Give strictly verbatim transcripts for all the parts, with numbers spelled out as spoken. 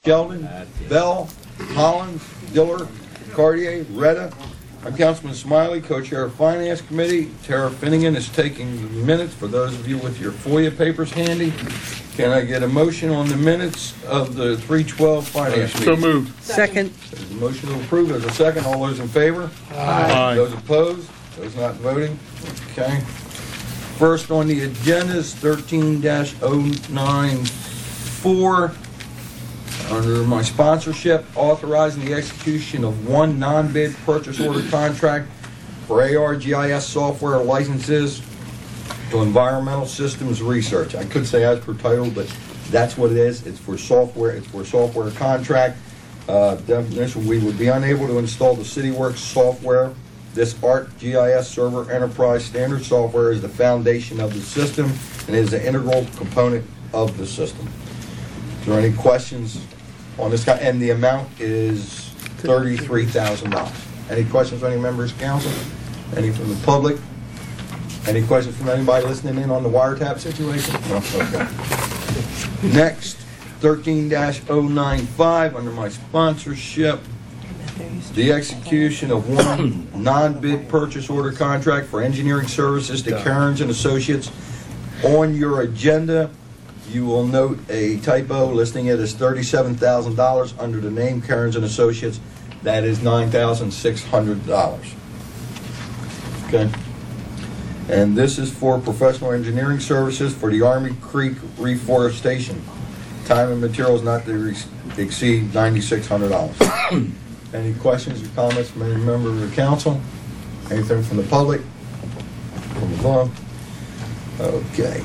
Sheldon, Bell, Hollins, Diller, Cartier, Retta. I'm Councilman Smiley, co-chair of Finance Committee. Tara Finnegan is taking the minutes for those of you with your FOIA papers handy. Can I get a motion on the minutes of the three twelve Finance So meeting? moved. Second. There's a motion to approve. There's a second. All those in favor? Aye. Those opposed? Those not voting? Okay. First on the agenda is thirteen dash oh nine four. Under my sponsorship, authorizing the execution of one non-bid purchase order contract for A R G I S software licenses to Environmental Systems Research. I could say as per title, but that's what it is. It's for software. It's for software contract. Uh, definition: we would be unable to install the CityWorks software. This A R C G I S Server Enterprise Standard software is the foundation of the system and is an integral component of the system. Is there any questions on this guy? And the amount is thirty-three thousand dollars. Any questions from any members of council? Any from the public? Any questions from anybody listening in on the wiretap situation? No? Okay. Next, thirteen dash oh nine five, under my sponsorship, the execution of one non-bid purchase order contract for engineering services to Cairns and Associates. On your agenda, you will note a typo listing it as thirty-seven thousand dollars under the name Cairns and Associates. That is nine thousand six hundred dollars. Okay. And this is for professional engineering services for the Army Creek reforestation. Time and materials not to exceed nine thousand six hundred dollars. Any questions or comments from any member of the council? Anything from the public? From above? Okay.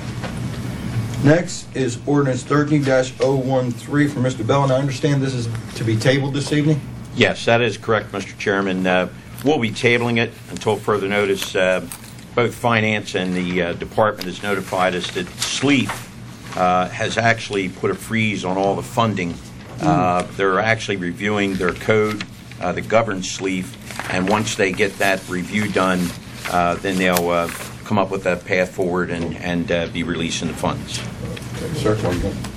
Next is ordinance thirteen dash oh one three from Mister Bell, and I understand this is to be tabled this evening? Yes, that is correct, Mister Chairman. Uh, we'll be tabling it until further notice. Uh, both Finance and the uh, Department has notified us that SLEEF uh, has actually put a freeze on all the funding. Uh, they're actually reviewing their code uh, that governs SLEEF, and once they get that review done, uh, then they'll uh, come up with a path forward and, and uh, be releasing the funds. Okay, certainly.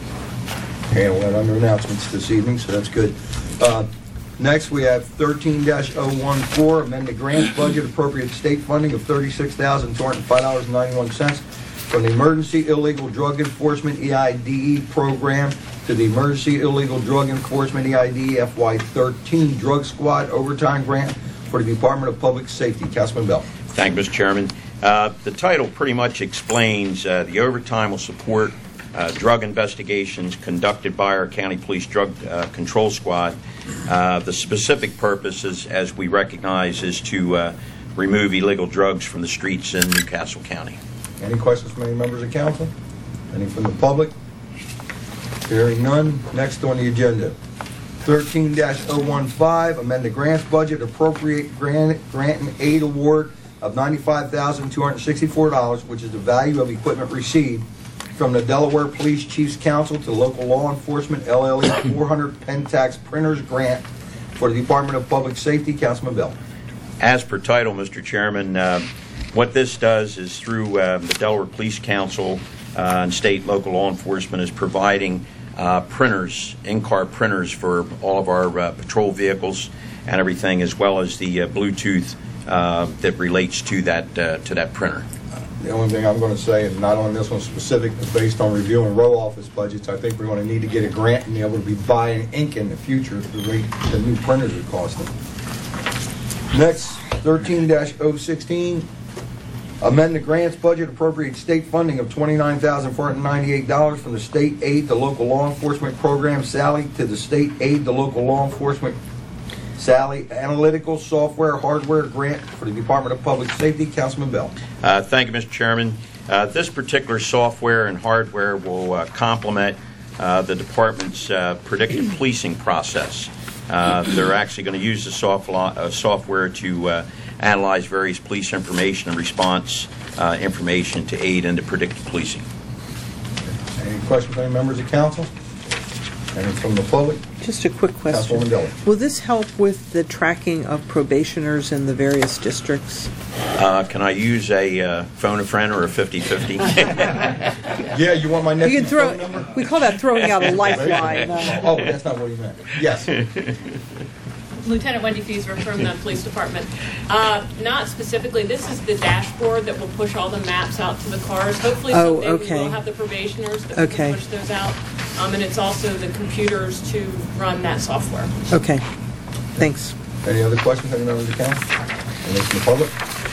Handle that under announcements this evening, so that's good. Uh, next, we have thirteen dash oh one four, amend the grants budget, appropriate state funding of thirty-six thousand two hundred five dollars and ninety-one cents from the Emergency Illegal Drug Enforcement E I D E program to the Emergency Illegal Drug Enforcement E I D E F Y thirteen Drug Squad Overtime Grant for the Department of Public Safety. Councilman Bell. Thank you, Mister Chairman. Uh, the title pretty much explains uh, the overtime will support uh, drug investigations conducted by our County Police Drug uh, Control Squad. Uh, the specific purpose, is, as we recognize, is to uh, remove illegal drugs from the streets in Newcastle County. Any questions from any members of council? Any from the public? Hearing none. Next on the agenda, thirteen dash oh one five, amend the grants budget, appropriate grant, grant and aid award of ninety-five thousand two hundred sixty-four dollars, which is the value of equipment received from the Delaware Police Chiefs Council to Local Law Enforcement L L E four hundred Pentax Printers Grant for the Department of Public Safety. Councilman Bell. As per title, Mister Chairman, uh, what this does is through uh, the Delaware Police Council uh, and state and local law enforcement is providing uh, printers, in-car printers for all of our uh, patrol vehicles and everything, as well as the uh, Bluetooth uh, that relates to that uh, to that printer. The only thing I'm going to say, and not on this one specific, but based on reviewing row office budgets, I think we're going to need to get a grant and be able to be buying ink in the future at the rate the new printers are costing. Next, thirteen dash oh one six, amend the grants budget, appropriate state funding of twenty-nine thousand four hundred ninety-eight dollars from the state aid to local law enforcement program SALLY to the state aid to local law enforcement SALLY analytical software hardware grant for the Department of Public Safety. Councilman Bell. Uh, thank you, Mister Chairman. Uh, this particular software and hardware will uh, complement uh, the department's uh, predictive policing process. Uh, they're actually going to use the soft lo- uh, software to uh, analyze various police information and response uh, information to aid in the predictive policing. Any questions from any members of council? Any from the public? Just a quick question. Councilwoman Dillon. Will this help with the tracking of probationers in the various districts? Uh, Can I use a uh, phone a friend or a fifty-fifty? Yeah, you want my You nephew's can throw. phone number? We call that throwing out a lifeline. Uh, Oh, that's not what he meant. Yes. Lieutenant Wendy Feaser from the police department. Uh, not specifically, this is the dashboard that will push all the maps out to the cars. Hopefully Oh, someday okay. we will have the probationers that Okay. will push those out. Um, and it's also the computers to run that software. Okay. Thanks. Any other questions, any members of the council? Any from the public?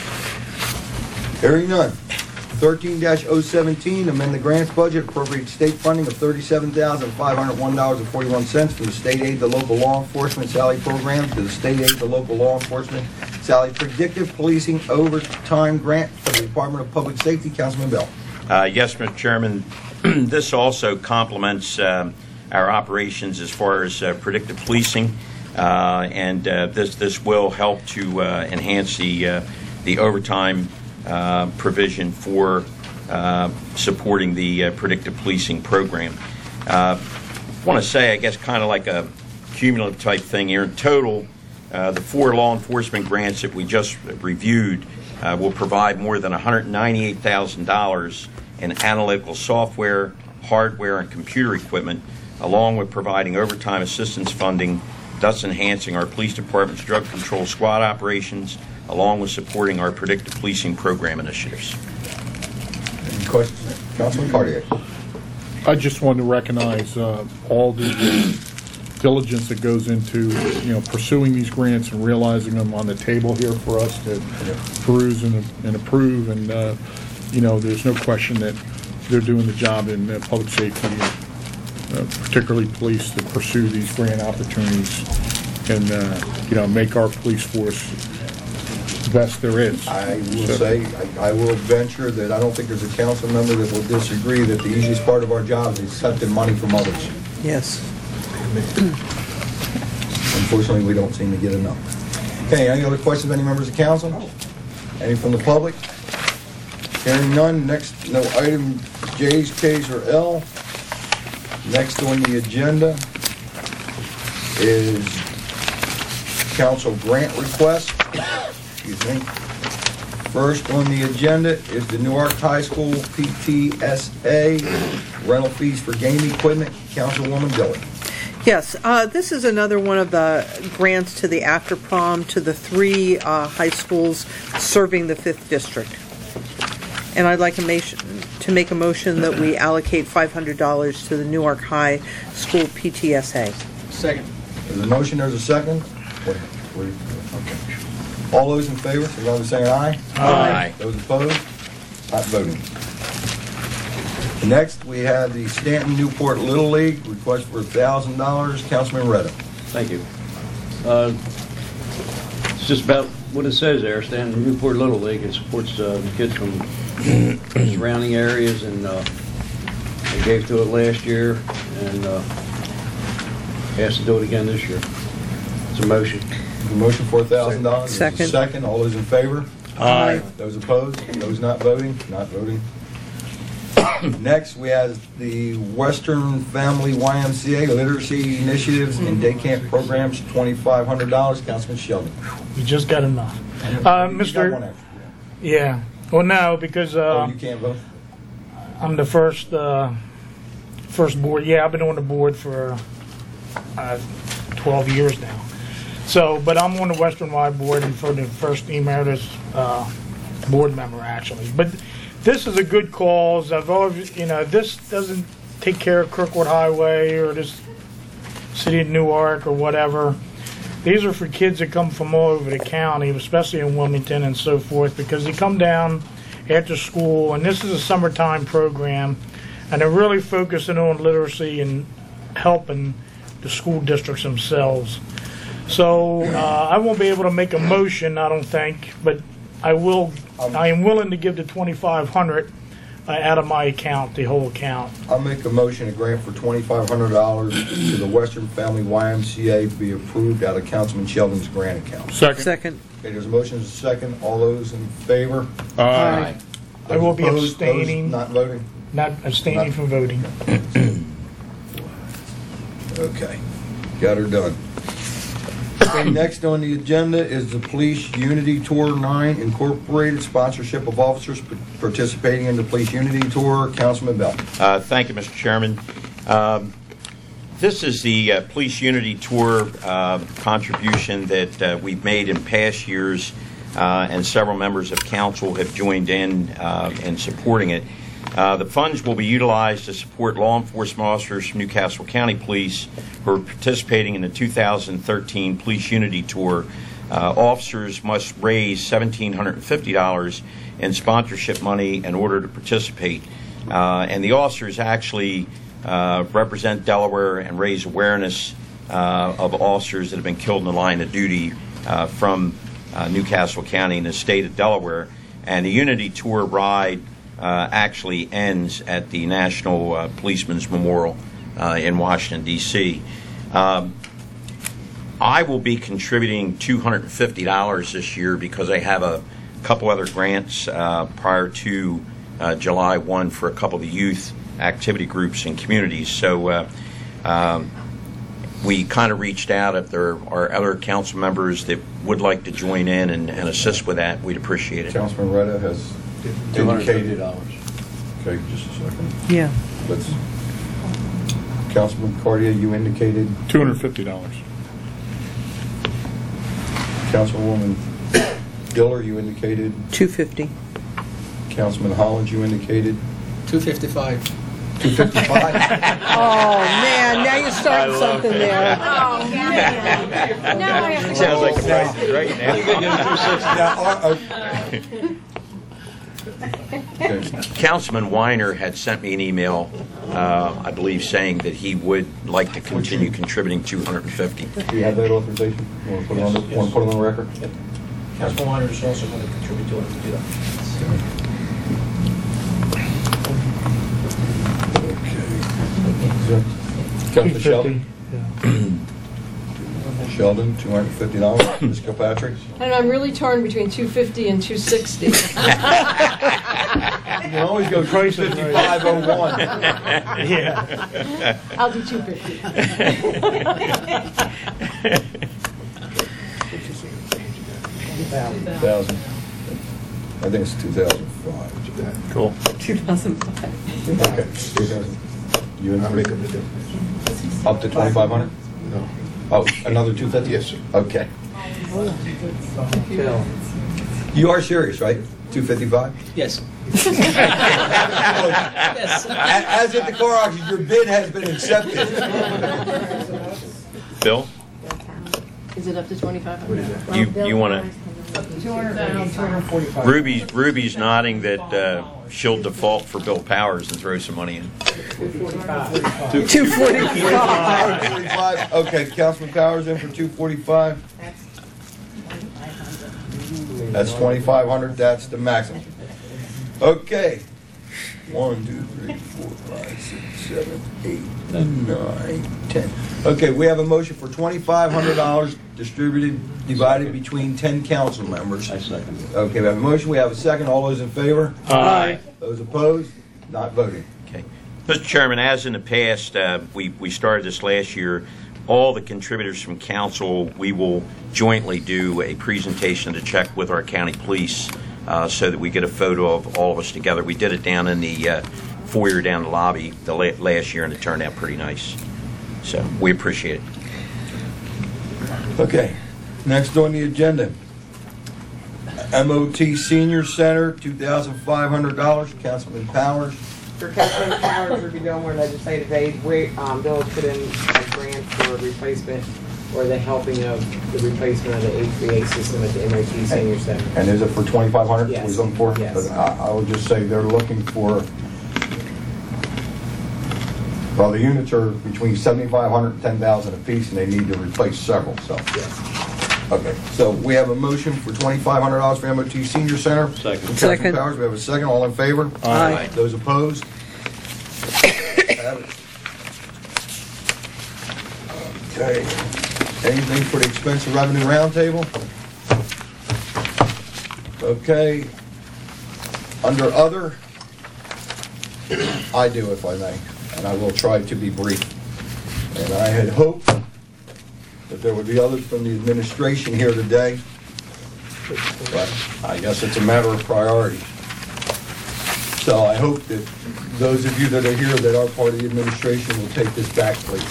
Hearing none. thirteen dash oh seventeen, amend the grants budget, appropriate state funding of thirty-seven thousand five hundred one dollars and forty-one cents for the state aid to local law enforcement Sally program to the state aid to local law enforcement Sally predictive policing overtime grant for the Department of Public Safety. Councilman Bell. Uh, Yes, Mister Chairman. This also complements um, our operations as far as uh, predictive policing, uh, and uh, this this will help to uh, enhance the uh, the overtime uh, provision for uh, supporting the uh, predictive policing program. Uh, I want to say, I guess, kind of like a cumulative type thing here. In total, uh, the four law enforcement grants that we just reviewed uh, will provide more than one hundred ninety-eight thousand dollars in analytical software, hardware, and computer equipment, along with providing overtime assistance funding, thus enhancing our police department's drug control squad operations, along with supporting our predictive policing program initiatives. Any questions? Councilman Cartier. I just want to recognize uh, all the uh, diligence that goes into, you know, pursuing these grants and realizing them on the table here for us to peruse and, and approve. And, uh, you know, there's no question that they're doing the job in uh, public safety, uh, particularly police, to pursue these grant opportunities and, uh, you know, make our police force the best there is. I will So- say, I I will venture that I don't think there's a council member that will disagree that the easiest part of our job is accepting money from others. Yes. Unfortunately, we don't seem to get enough. Okay, any other questions, any members of council? Any from the public? Hearing none, next, no item J's, K's, or L. Next on the agenda is council grant request. Excuse me. First on the agenda is the Newark High School P T S A rental fees for game equipment. Councilwoman Dillon. Yes, uh, this is another one of the grants to the after prom to the three uh, high schools serving the fifth district. And I'd like a motion, to make a motion that we allocate five hundred dollars to the Newark High School P T S A. Second. There's a motion, there's a second. What- what- okay. All those in favor, signify by saying aye. Aye. Those opposed, not voting. Next, we have the Stanton Newport Little League, request for one thousand dollars. Councilman Redda. Thank you. Uh, It's just about what it says there, Stanton Newport Little League. It supports uh, the kids from surrounding areas, and uh, they gave to it last year, and uh, asked to do it again this year. It's a motion. The motion for one thousand dollars. Second. Second. All those in favor? Aye. Those opposed? Those not voting? Not voting. Next, we have the Western Family Y M C A Literacy Initiatives and Day Camp Programs, twenty-five hundred dollars. Councilman Sheldon. We just got enough. Uh, You got one Mister extra. Yeah. Well, no, because Oh, uh, you can't vote? I'm the first uh, first board. Yeah, I've been on the board for uh, twelve years now. So, but I'm on the Western Wide Board and for the first emeritus uh, board member, actually. But this is a good cause. I've always, you know, this doesn't take care of Kirkwood Highway or this city of Newark or whatever. These are for kids that come from all over the county, especially in Wilmington and so forth, because they come down after school, and this is a summertime program, and they're really focusing on literacy and helping the school districts themselves. So uh, I won't be able to make a motion, I don't think, but I will. I am willing to give the twenty-five hundred uh, out of my account, the whole account. I'll make a motion, a grant for twenty-five hundred dollars to the Western Family Y M C A be approved out of Councilman Sheldon's grant account. Second. Second. Okay, there's a motion, there's a second. All those in favor? Aye. I will be Those opposed? abstaining. Those not voting? Not abstaining from voting. Okay, got her done. Okay, next on the agenda is the Police Unity Tour nine Incorporated, sponsorship of officers p- participating in the Police Unity Tour. Councilman Bell. Uh, Thank you, Mister Chairman. Um, This is the uh, Police Unity Tour uh, contribution that uh, we've made in past years, uh, and several members of council have joined in uh, in supporting it. Uh, the funds will be utilized to support law enforcement officers from Newcastle County Police who are participating in the two thousand thirteen Police Unity Tour. Uh, officers must raise one thousand seven hundred fifty dollars in sponsorship money in order to participate. Uh, and the officers actually uh, represent Delaware and raise awareness uh, of officers that have been killed in the line of duty uh, from uh, Newcastle County in the state of Delaware. And the Unity Tour ride uh, actually ends at the National uh, Policeman's Memorial uh, in Washington, D C Um, I will be contributing two hundred fifty dollars this year because I have a couple other grants uh, prior to uh, July first for a couple of the youth activity groups and communities. So uh, um, we kind of reached out. If there are other council members that would like to join in and, and assist with that, we'd appreciate it. Councilman Retta has two hundred fifty indicated. dollars. Okay, just a second. Yeah. Let's. Councilman Cardia, you indicated. two hundred fifty dollars. Councilwoman Diller, you indicated. two fifty. Councilman Holland, you indicated. two fifty-five. two fifty-five. Oh, man, now you're starting something there. Oh, man. Now I have to Sounds go. like a price right now. Now, uh, okay. Councilman Weiner had sent me an email, uh, I believe, saying that he would like to continue contributing two hundred fifty. Do you have that authorization? You want to put it on the, want to put it on the record? Councilman Weiner is also going to contribute to it. Do that. Okay. Councilman Sheldon? Sheldon, two hundred fifty dollars. Miz Kilpatrick? And I'm really torn between two fifty and two sixty. You can always go two fifty-five oh one. Yeah. I'll do two fifty. Thousand. I think it's two thousand five. Cool. two thousand five. Okay, two thousand. You and make up the difference. Up to twenty-five hundred? No. Oh, another two fifty? Yes, sir. Okay. You are serious, right? two fifty-five? Yes. Yes. As at the car auction, your bid has been accepted. Bill, Is it up to twenty-five hundred? you you want to? Ruby's Ruby's nodding that uh, she'll default for Bill Powers and throw some money in. two forty-five. forty-five. Okay, Councilman Powers in for two forty-five. That's twenty-five hundred. That's the maximum. Okay. One, two, three, four, five, six, seven, eight, nine, ten. Okay, we have a motion for twenty-five hundred dollars distributed, divided between ten council members. I second it. Okay, we have a motion. We have a second. All those in favor? Aye. Those opposed? Not voting. Okay, Mister Chairman, as in the past, uh, we we started this last year. All the contributors from council, we will jointly do a presentation to check with our county police uh, so that we get a photo of all of us together. We did it down in the uh, foyer down the lobby the la- last year, and it turned out pretty nice. So we appreciate it. Okay, next on the agenda, M O T Senior Center, two thousand five hundred dollars. Councilman Powers. For Councilman Powers, we're doing more legislative aid. We, um, Bill has put in a grant for replacement or the helping of the replacement of the H V A system at the M O T Senior Center. And is it for twenty-five hundred dollars? Yes. Was on for? Yes. I, I would just say they're looking for, well, the units are between seventy-five hundred and ten thousand apiece, and they need to replace several, so. Yes. Okay, so we have a motion for twenty-five hundred dollars for M O T Senior Center. Second. Councilman Second. Powers, we have a second. All in favor? Aye. Those opposed? Have it. Okay. Anything for the expense of revenue roundtable? Okay. Under other, I do if I may, and I will try to be brief. And I had hoped that there would be others from the administration here today, but I guess it's a matter of priority. So I hope that those of you that are here that are part of the administration will take this back, please.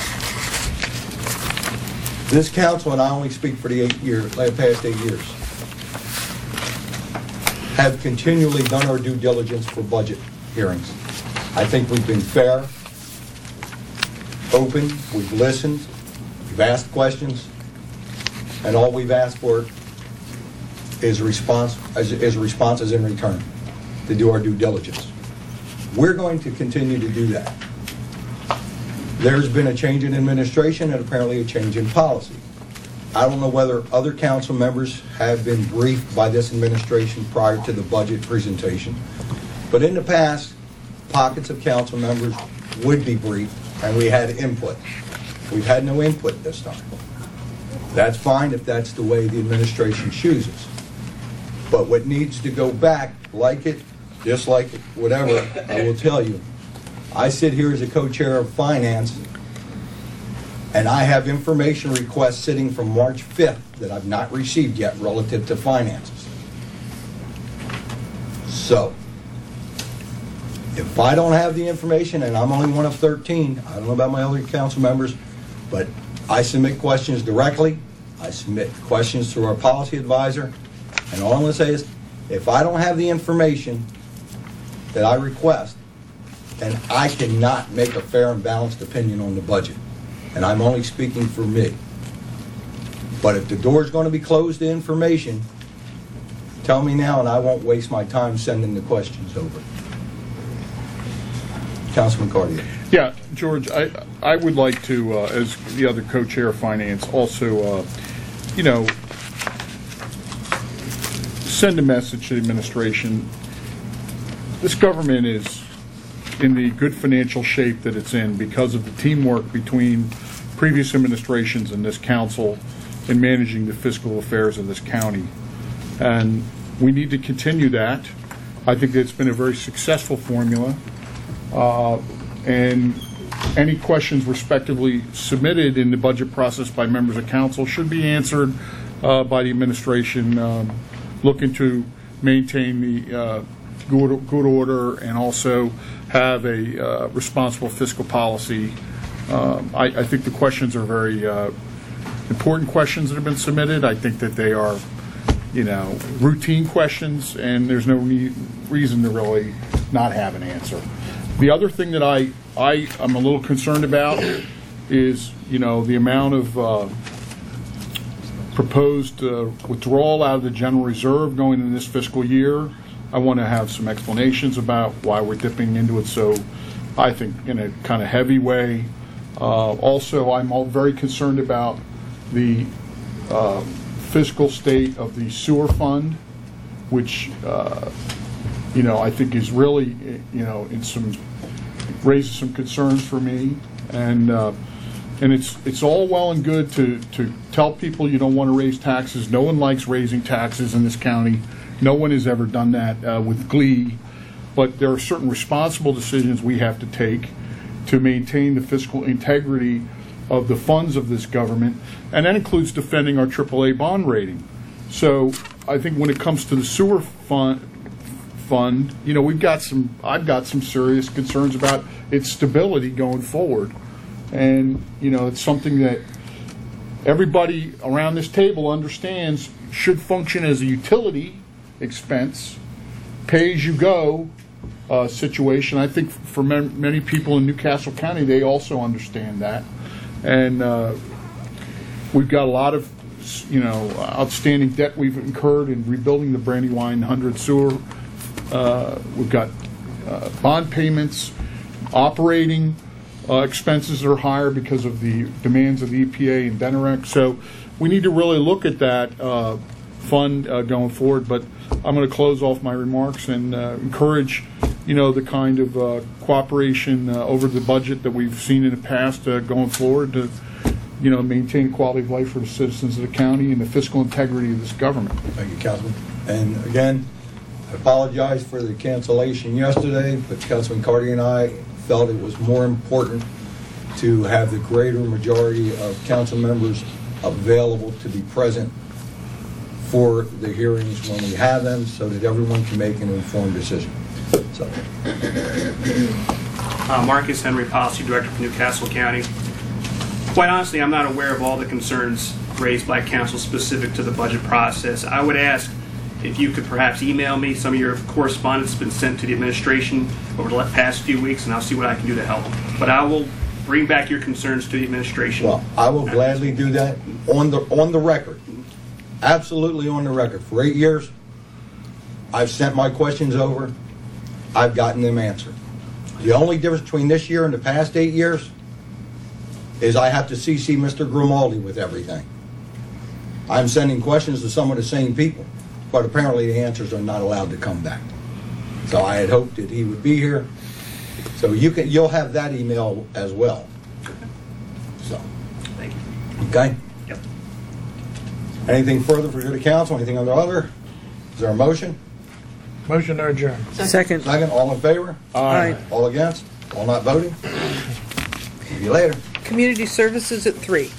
This council, and I only speak for the eight years, like past eight years, have continually done our due diligence for budget hearings. I think we've been fair, open, we've listened, we've asked questions, and all we've asked for is response, is, is responses in return to do our due diligence. We're going to continue to do that. There's been a change in administration and apparently a change in policy. I don't know whether other council members have been briefed by this administration prior to the budget presentation, but in the past, pockets of council members would be briefed and we had input. We've had no input this time. That's fine if that's the way the administration chooses. But what needs to go back, like it, dislike it, whatever, I will tell you, I sit here as a co-chair of finance and I have information requests sitting from March fifth that I've not received yet relative to finances. So, if I don't have the information, and I'm only one of thirteen, I don't know about my other council members, but I submit questions directly, I submit questions through our policy advisor, and all I'm going to say is, if I don't have the information that I request, then I cannot make a fair and balanced opinion on the budget. And I'm only speaking for me. But if the door's going to be closed to information, tell me now and I won't waste my time sending the questions over. Councilman Cartier. Yeah, George, I I would like to, uh, as the other co-chair of finance, also, uh, you know, send a message to the administration. This government is in the good financial shape that it's in because of the teamwork between previous administrations and this council in managing the fiscal affairs of this county. And we need to continue that. I think it's been a very successful formula. Uh, and any questions respectively submitted in the budget process by members of council should be answered uh, by the administration, um, looking to maintain the uh, good, good order and also have a uh, responsible fiscal policy. Um, I, I think the questions are very uh, important questions that have been submitted. I think that they are, you know, routine questions, and there's no re- reason to really not have an answer. The other thing that I, I am a little concerned about is, you know, the amount of uh, proposed uh, withdrawal out of the general reserve going into this fiscal year. I want to have some explanations about why we're dipping into it so, I think, in a kind of heavy way. Uh, also, I'm all very concerned about the uh, fiscal state of the sewer fund, which, uh, you know, I think is really, you know, in some, raises some concerns for me. And uh, and it's it's all well and good to, to tell people you don't want to raise taxes. No one likes raising taxes in this county. No one has ever done that uh, with glee. But there are certain responsible decisions we have to take to maintain the fiscal integrity of the funds of this government, and that includes defending our triple A bond rating. So I think when it comes to the sewer fund, fund, you know, we've got some, I've got some serious concerns about its stability going forward. And, you know, it's something that everybody around this table understands should function as a utility expense, pay-as-you-go uh, situation. I think for man, many people in Newcastle County, they also understand that. And uh, we've got a lot of, you know, outstanding debt we've incurred in rebuilding the Brandywine one hundred sewer. Uh, we've got uh, bond payments, operating uh, expenses that are higher because of the demands of the E P A and BENEREC. So we need to really look at that uh, fund uh, going forward. But I'm going to close off my remarks and uh, encourage, you know, the kind of uh, cooperation uh, over the budget that we've seen in the past uh, going forward to, you know, maintain quality of life for the citizens of the county and the fiscal integrity of this government. Thank you, Councilman. And again, I apologize for the cancellation yesterday, but Councilman Carty and I felt it was more important to have the greater majority of council members available to be present for the hearings when we have them, so that everyone can make an informed decision. So, Uh, Marcus Henry, Policy Director for Newcastle County. Quite honestly, I'm not aware of all the concerns raised by council specific to the budget process. I would ask if you could perhaps email me. Some of your correspondence has been sent to the administration over the past few weeks, and I'll see what I can do to help. But I will bring back your concerns to the administration. well, I will gladly do that on the, on the record. Absolutely on the record. For eight years, I've sent my questions over. I've gotten them answered. The only difference between this year and the past eight years is I have to C C Mister Grimaldi with everything. I'm sending questions to some of the same people, but apparently the answers are not allowed to come back. So I had hoped that he would be here. So you can, you'll have that email as well. So, Thank you. okay? Yep. Anything further for the council? Anything under other? Is there a motion? Motion to adjourn. Second. Second, all in favor? Aye. All against? All not voting? See you later. Community services at three.